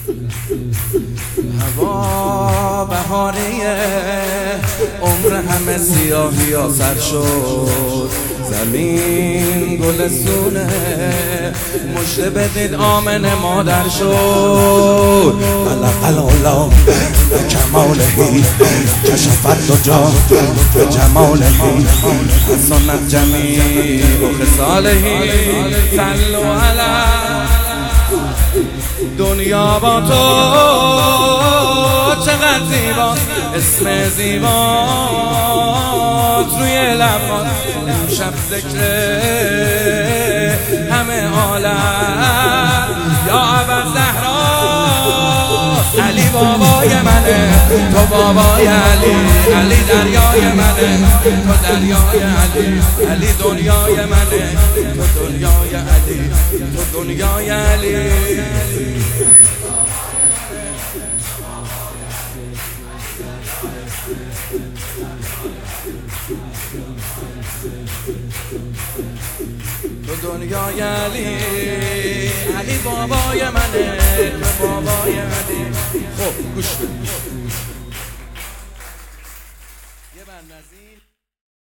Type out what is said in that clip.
هوا بهاریه، عمر همه سیاهی ها سر شد، زمین گلستونه، مژده بدید آمن مادر شد. خلق العلا بکمالهی، کشف الدجا بجمالهی، حسنت جمیع خصالهی، صلوا علی. دنیا با تو چقدر زیبا، اسم زیبات روی لبات، امشب ذکر همه عالم. یا ابوالزهرا، علی بابای منه، تو بابای علی، علی دریای منه، تو دریای علی، علی دنیای منه، تو دنیای علی، تو دنیای علی. تو دنیای علی، علی بابای منه، تو بابای علی. خب گوش بده.